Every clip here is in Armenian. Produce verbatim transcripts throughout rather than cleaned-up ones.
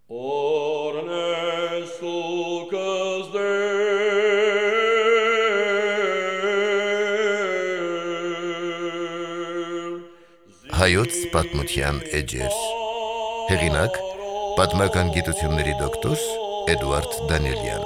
Ornes sucas de Հայոց պատմության էջեր Հեղինակ պատմական գիտությունների դոկտոր Էդուարդ Դանիելյան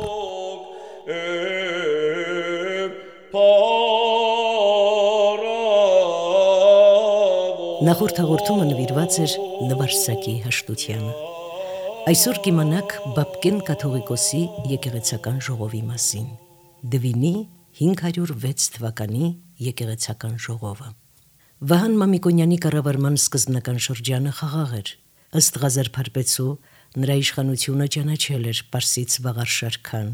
Նախորդ հաղորդումը նվիրված էր նվարսակի հաշտությանը։ Այսօր կիմանաք Բաբկեն կաթողիկոսի եկեղեցական ժողովի մասին։ Դվինի հինգ հարյուր վեց թվականի եկեղեցական ժողովը։ Վահան Մամիկոնյանի կառավարման սկզբնական շրջանը խաղաղ էր։ Ըստ Ղազար Փարպեցու նրա իշխանությունը ճանաչել էր Պարսից Վաղարշարքան։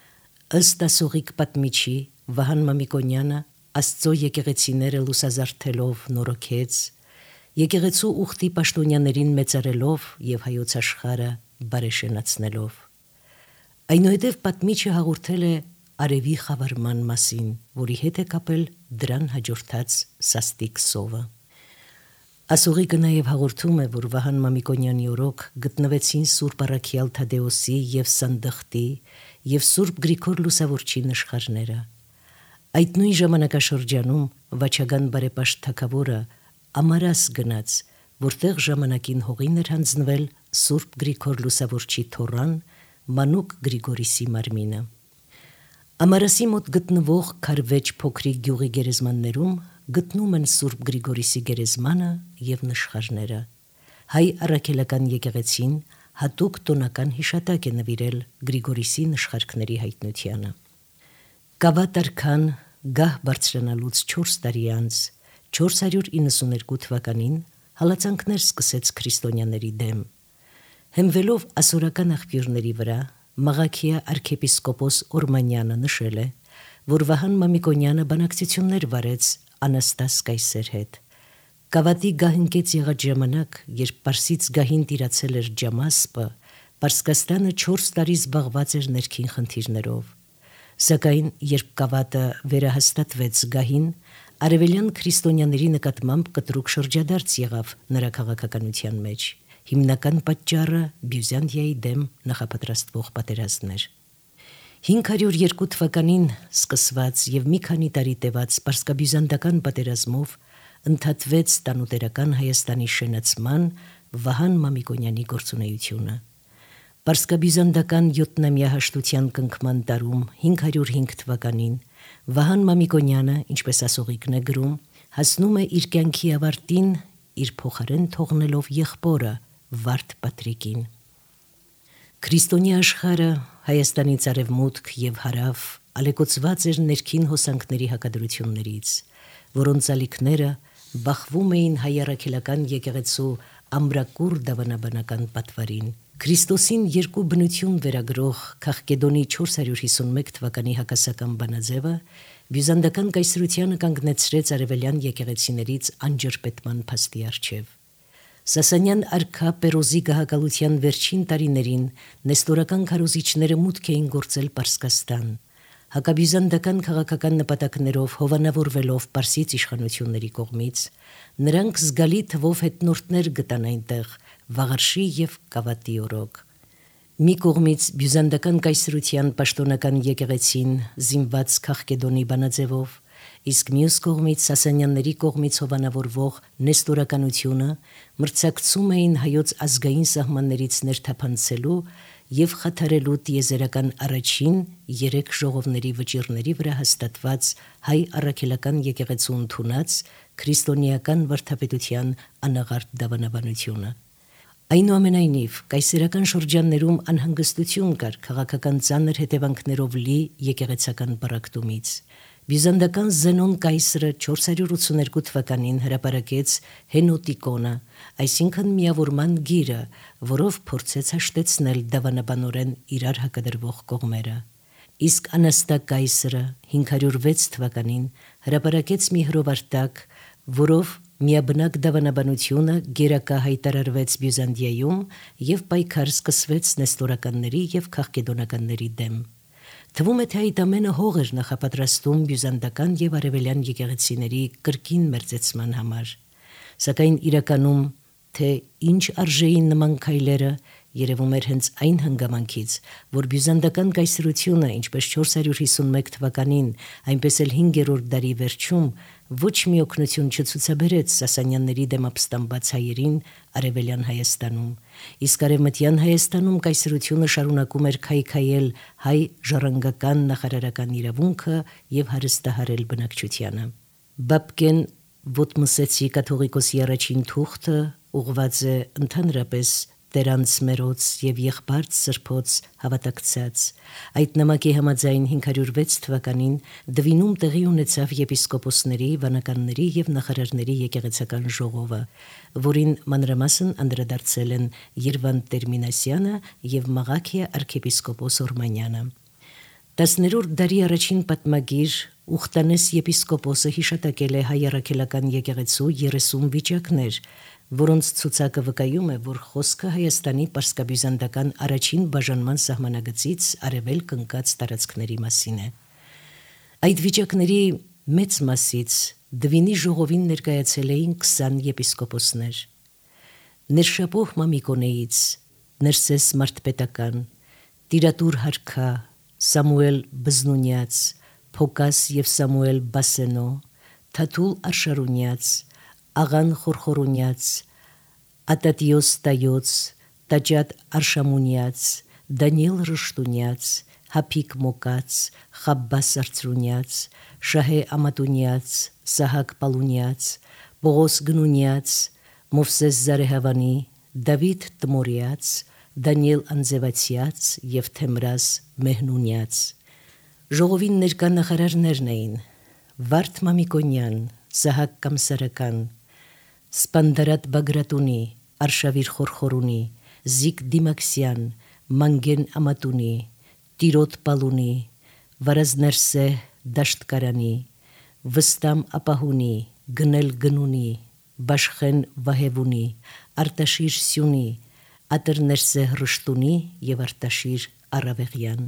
Ըստ ասողիկ պատմիչի Վահան Մամիկոնյանը Աստծո եկեղեցիները լուսազարթելով նորոգեց, եկեղեցու ուխտի պաշտոնյաներին մեծարելով եւ հայոց աշխարհը բարեշենացնելով։ Այնուհետև պատմիչը հաղորդել է արևի խավարման մասին, որի հետ է կապել դրան հաջորդած սաստիկ սովը։ Ասողիկը նաև հաղորդում է, որ Վահան Մամիկոնյանի օրոք գտնվեցին Սուրբ Առաքյալ Թադեոսի եւ Սանդխտի եւ Սուրբ Գրիգոր Լուսավորչի նշխարները։ Այդ նույն ժամանակաշրջանում Վաչագան բարեպաշտ թագավորը Ամարաս գնաց, որտեղ ժամանակին հողին էր հանձնվել Սուրբ Գրիգոր Լուսավորչի թոռան Մանուկ Գրիգորիսի մարմինը։ Ամարասի մոտ գտնվող Քարվեջ փոքրիկ գյուղի գերեզմաններում գտնում են Սուրբ Գրիգորիսի գերեզմանը եւ նշխարները։ Հայ առաքելական եկեղեցին հատուկ տոնական հիշատակ է նվիրել Գրիգորիսի նշխարքների հայտնությանը։ Գավաթ արքան գահ բարձրանալուց չորս տարի անց չորս հարյուր իննսուներկու թվականին հալածանքներ սկսեց քրիստոնյաների դեմ։ Հենվելով ասորական աղբյուրների վրա Մաղաքիա arczepiskopos Օրմանյանը նշել է, որ Վահան Մամիկոնյանը բանակցություններ վարեց Անաստաս կայսեր հետ։ Գավաթի գահընկեց եղած ժամանակ, երբ Պարսից գահին տիրացել էր Ջամասպը, Պարսկաստանը չորս տարի զբաղված էր ներքին խնդիրներով։ Սակայն երբ գավաթը վերահաստատվեց գահին, արևելյան քրիստոնյաների նկատմամբ կտրուկ շրջադարձ եղավ նրա քաղաքականության մեջ։ Հիմնական պատճառը Բյուզանդիայի դեմ նախապատրաստվող պատերազմն էր։ հինգ հարյուր երկու թվականին սկսված եւ մի քանի տարի տևած պարսկաբյուզանդական պատերազմով ընդհատվեց տանուտերական Հայաստանի շենացման Վահան Մամիկոնյանի գործունեությունը։ Պարսկաբյուզանդական յոթնամյա հաշտության կնքման տարում հինգ հարյուր հինգ թվականին Վահան Մամիկոնյանը, ինչպես ասողիկն է գրում, հասնում է իր կյանքի ավարտին իր փոխարեն թողնելով եղբորը Վարդ Պատրիկին։ Քրիստոնյա աշխարհը Հայաստանից արևմուտք եւ հարավ ալեկոծված էր ներքին հոսանքների հակադրություններից, որոնց ալիքները բախվում էին հայ առաքելական եկեղեցու ամրակուր դավանաբանական պատվարին։ Քրիստոսին երկու բնություն վերագրող Քաղկեդոնի չորս հարյուր հիսունմեկ թվականի հակասական բանաձևը բյուզանդական կայսրությանը կանգնեցրեց արևելյան եկեղեցիներից անջրպետման փաստի առջև։ Սասանյան արքա Պերոզի գահակալության վերջին տարիներին նեստորական քարոզիչները մուտք էին գործել Պարսկաստան։ Հակաբյուզանդական քաղաքական նպատակներով հովանավորվելով Պարսից իշխանությունների կողմից, նրանք զգալի թվով հետնորդներ գտան այնտեղ Վաղարշի եւ Գավաթի օրոք։ Մի կողմից բյուզանդական կայսրության պաշտոնական եկեղեցին զինված Քաղկեդոնի բանաձևով, իսկ մյուս կողմից Սասանյանների կողմից հովանավորվող նեստորականությունը մրցակցում էին հայոց ազգային սահմաններից ներթափանցելու եւ խաթարելու տիեզերական առաջին երեք ժողովների վճիռների վրա հաստատված հայ առաքելական եկեղեցու ընդունած քրիստոնեական վարդապետության անաղարտ դավանաբանությունը։ Այնուամենայնիվ, կայսերական շրջաններում անհանգստություն կար քաղաքական ծանր հետևանքներով լի եկեղեցական բռակտումից։ Բյուզանդական Զենոն կայսրը չորս հարյուր ութսուներկու թվականին հրապարակեց Հենոտիկոնը, այսինքն միավորման գիրը, որով փորձեց հաշտեցնել դավանաբանորեն իրար հակադրվող կողմերը։ Իսկ Անաստա կայսրը հինգ հարյուր վեց թվականին հրապարակեց մի հրովարտակ, որով միաբնակ դավանաբանությունը գերակա հայտարարվեց Բյուզանդիայում եւ պայքար սկսվեց նեստորականների եւ քաղկեդոնականների դեմ։ Թվում է, թե այդ ամենը հող էր նախապատրաստում բյուզանդական եւ արևելյան եկեղեցիների կրկին մերձեցման համար։ Սակայն իրականում թե ինչ արժեին նման քայլերը երևում էր հենց այն հանգամանքից, որ բյուզանդական կայսրությունը, ինչպես չորս հարյուր հիսունմեկ թվականին, այնպես էլ հինգերորդ դարի վերջում ոչ մի օգնություն չցուցաբերեց Սասանյանների դեմ ապստամբած հայերին Արևելյան Հայաստանում, իսկ Արևմտյան Հայաստանում կայսրությունը շարունակում էր քայքայել հայ ժառանգական նախարարական իրավունքը եւ հարստահարել բնակչությանը։ Բաբկեն Ոթմսեցի կաթողիկոսի առաջին թուղթը ուղղված է ընդհանրապես Տերանց մերոց եւ եղբարց սրբոց հավատակցած։ Այդ նամակի համաձայն հինգ հարյուր վեց թվականին Դվինում տեղի ունեցավ եպիսկոպոսների, վանականների եւ նախարարների եկեղեցական ժողովը, որին մանրամասն անդրադարձել են Երվանդ Տերմինասյանը եւ Մաղաքիա arczepiskopos Օրմանյանը։ տասներորդ դարի առաջին պատմագիր Ուխտանես եպիսկոպոսը հիշատակել է հայ առաքելական եկեղեցու երեսուն վիճակներ, որոնց ցուցակը վկայում է, որ խոսքը Հայաստանի պարսկաբյուզանդական առաջին բաժանման սահմանագծից արևելք ընկած տարածքների մասին է։ Այդ վիճակների մեծ մասից Դվինի ժողովին ներկայացել էին քսան եպիսկոպոսներ։ Ներշապոհ Մամիկոնեից, Ներսես Մարդպետական, Տիրատուր Հարքա, Սամուել Բզնունյաց, Փոկաս եւ Սամուել Բասենո, Թաթուլ Արշարունյաց, Աղան Խորխորունյաց, Ատատիոս Տայոց, Տաճատ Արշամունյաց, Դանիել Ռշտունյաց, Հապիկ Մոկաց, Խաբբաս Արծրունյաց, Շահե Ամատունյաց, Սահակ Պալունյաց, Պողոս Գնունյաց, Մովսես Զարեհավանի, Դավիթ Տմորյաց, Դանիել Անձևացյաց եւ Թեմրաս Մեհնունյաց։ Ժողովին ներկա նախարարներն էին Վարդ Մամիկոնյան, Սահակ Կամսարական, Սպանդարատ Բագրատունի, Արշավիր Խորխորունի, Զիկ Դիմաքսյան, Մանգեն Ամատունի, Տիրոտ Պալունի, Վարազներսե Դաշտկարանի, Վստամ Ապահունի, Գնել Գնունի, Բաշխեն Վահևունի, Արտաշիր Սյունի, Ատրներսե Հրշտունի եւ Արտաշիր Արավեղյան։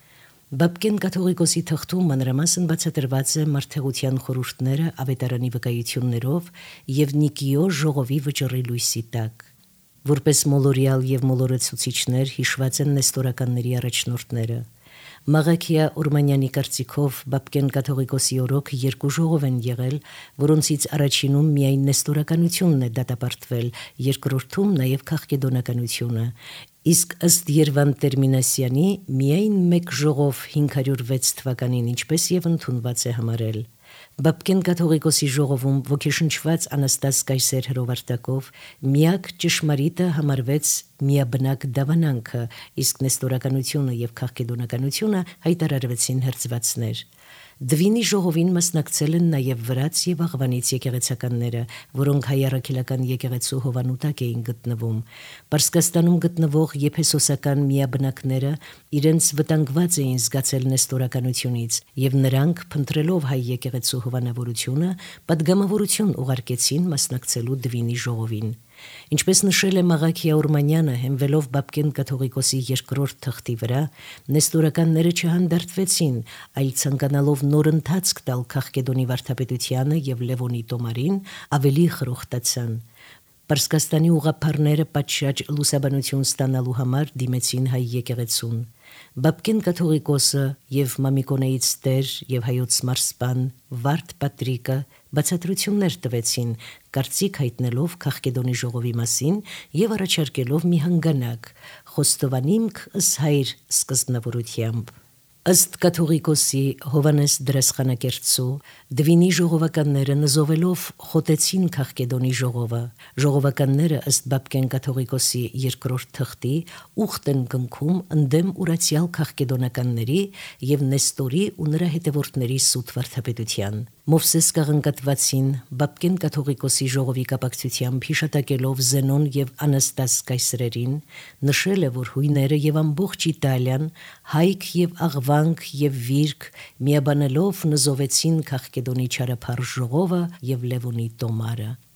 Բաբկեն կաթողիկոսի թղթում մանրամասն բացատրված է մարդեղության խորհուրդները ավետարանի վկայություններով եւ Նիկիո ժողովի վճռի լույսի տակ։ Որպես մոլորյալ եւ մոլորեցուցիչներ հիշված են նեստորականների առաջնորդները։ Մաղաքիա Օրմանյանի կարծիքով Բաբկեն կաթողիկոսի օրոք երկու ժողով են եղել, որոնցից առաջինում միայն նեստորականությունն է դատապարտվել, երկրորդում նաև քաղկեդոնականությունը, իսկ ըստ Երվանդ Տերմինասյանի միայն մեկ ժողով հինգ հարյուր վեց թվականին ինչպես եւ ընդունված է համարել։ Բաբկեն կաթողիկոսի ժողովում ոգեշնչված Անաստաս Կայսեր հրովարտակով միակ ճշմարիտը համարվեց միաբնակ դավանանքը, իսկ նեստորականությունը եւ քաղկեդոնականությունը հայտարարվեցին հրձվածներ։ Դվինի ժողովին մասնակցել են նաև վրաց եւ աղվանից եկեղեցականները, որոնք հայ առաքելական եկեղեցու հովանուտակ էին գտնվում։ Պարսկաստանում գտնվող եփեսոսական միաբնակները իրենց վտանգված էին զգացել նեստորականությունից եւ նրանք, փնտրելով հայ եկեղեցու հովանավորությունը, պատգամավորություն ուղարկեցին մասնակցելու Դվինի ժողովին։ Ինչպես նշել է Մաղաքիա Օրմանյանը, հենվելով Բաբկեն կաթողիկոսի երկրորդ թղթի վրա, նեստորականները չհանդարտվեցին, այլ ցանկանալով նոր ընթացք տալ Քաղկեդոնի վարդապետությանը եւ Լևոնի Տոմարին, ավելի խրոխտացան։ Պարսկաստանի ուղղափառները պատշաճ լուսաբանություն ստանալու համար դիմեցին հայ եկեղեցուն։ Բաբկեն կաթողիկոսը եւ Մամիկոնեից Տեր եւ հայոց մարսպան Վարդ Պատրիկը բացատրություններ տվեցին, կարծիք հայտնելով Քաղկեդոնի ժողովի մասին եւ առաջարկելով մի հանգանակ՝ խոստովանիմք ըս հայր սկզբնավորությամբ։ Ըստ կաթողիկոսի Հովանես Դրեսխանակերտցու Դվինի ժողովականները նզովելով խոտեցին Քաղկեդոնի ժողովը։ Ժողովականները ըստ Բաբկեն կաթողիկոսի երկրորդ թղթի ուխտ են կնքում ընդդեմ ուրացյալ քաղկեդոնականների եւ Նեստորի ու նրա հետևորդների սուտ վարդապետության։ Մովսես կաղնկատվացին Բաբկեն կաթողիկոսի ժողովի կապակցությամբ հիշատակելով Զենոն եւ Անաստաս Կայսրերին, նշել է, որ հույները եւ ամբողջ Իտալիան հայք եւ աղվանք եւ վիրք միաբանելով նզովեցին Քաղկեդոնի չարափառ ժողովը եւ Լևոնի Տոմարը։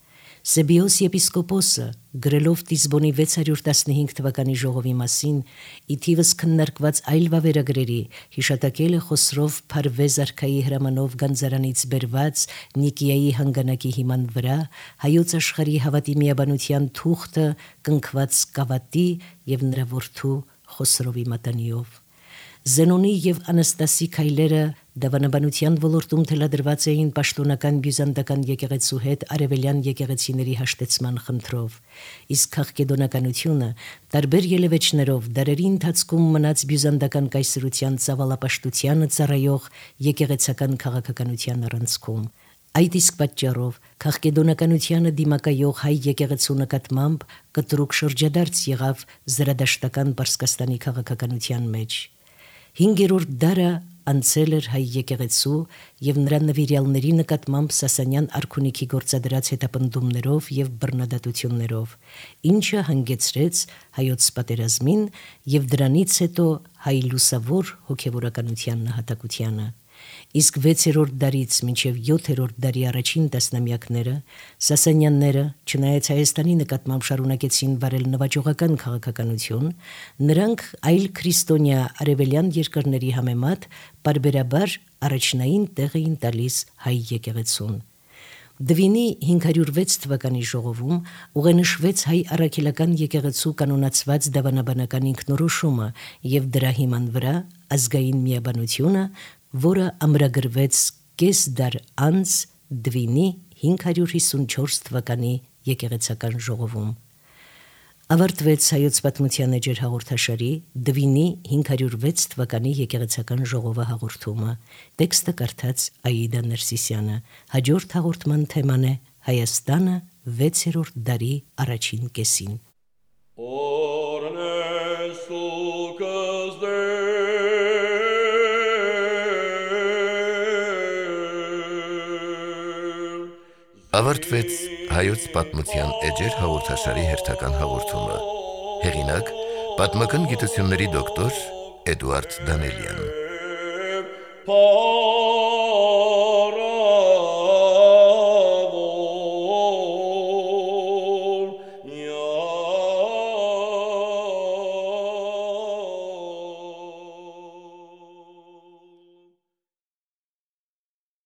Սեբիոս եպիսկոպոսը գրելով Տիզբոնի վեց հարյուր տասնհինգ թվականի ժողովի մասին ի թիվս քննարկված այլ վավերագրերի հիշատակել է Խոսրով Փարվեզ արքայի հրամանով Գանձարանից բերված Նիկիայի հանգանակի հիման վրա հայոց աշխարհի հավատի միաբանության թուղթը կնքված Կավատի եւ նրա որդու Խոսրովի մատանիով։ Զենոնի եւ Անաստասի քայլերը դավանաբանության ոլորտում թելադրված էին պաշտոնական բյուզանդական եկեղեցու հետ արևելյան եկեղեցիների հաշտեցման խնդրով, իսկ քաղկեդոնականությունը տարբեր ելևէջներով դարերի ընթացքում մնաց բյուզանդական կայսրության ծավալապաշտությանը ծառայող եկեղեցական քաղաքականության առանցքում։ Այդ իսկ պատճառով քաղկեդոնականությանը դիմակայող հայ եկեղեցու նկատմամբ կտրուկ շրջադարձ եղավ զրադաշտական Պարսկաստանի քաղաքականության մեջ։ Հինգերորդ դարը անցել էր հայ եկեղեցու եւ նրա նվիրյալների նկատմամբ Սասանյան արքունիքի գործադրած հետապնդումներով եւ բռնադատություններով, ինչը հանգեցրեց հայոց պատերազմին եւ դրանից հետո հայ լուսավոր հոգեվորականության նահատակությանը։ Իսկ վեցերորդ դարից մինչև յոթերորդ դարի առաջին տասնամյակները Սասանյանները, չնայած Հայաստանի նկատմամբ շարունակեցին վարել նվաճողական քաղաքականություն, նրանք այլ քրիստոնյա արևելյան երկրների համեմատ պարբերաբար առաջնային տեղ էին տալիս հայ եկեղեցուն։ Դվինի հինգ հարյուր վեց թվականի ժողովում ուղենշվեց հայ առաքելական եկեղեցու կանոնացված դավանաբանական ինքնորոշումը եւ դրա հիման վրա ազգային միաբանությունը, որը ամրագրվեց կես դար անց Դվինի հինգ հարյուր հիսունչորս թվականի եկեղեցական ժողովում։ Ավարտվեց հայոց պատմության էջեր հաղորդաշարի Դվինի հինգ հարյուր վեց թվականի եկեղեցական ժողովը հաղորդումը։ Տեքստը կարդաց Աիդա Ներսիսյանը։ Հաջորդ հաղորդման թեման է Հայաստանը վեցերորդ դարի առաջին կեսին։ Ավարտվեց հայոց պատմության էջեր հաղորդաշարի հերթական հաղորդումը։ Հեղինակ՝ պատմական գիտությունների դոկտոր Էդուարդ Դանելյան։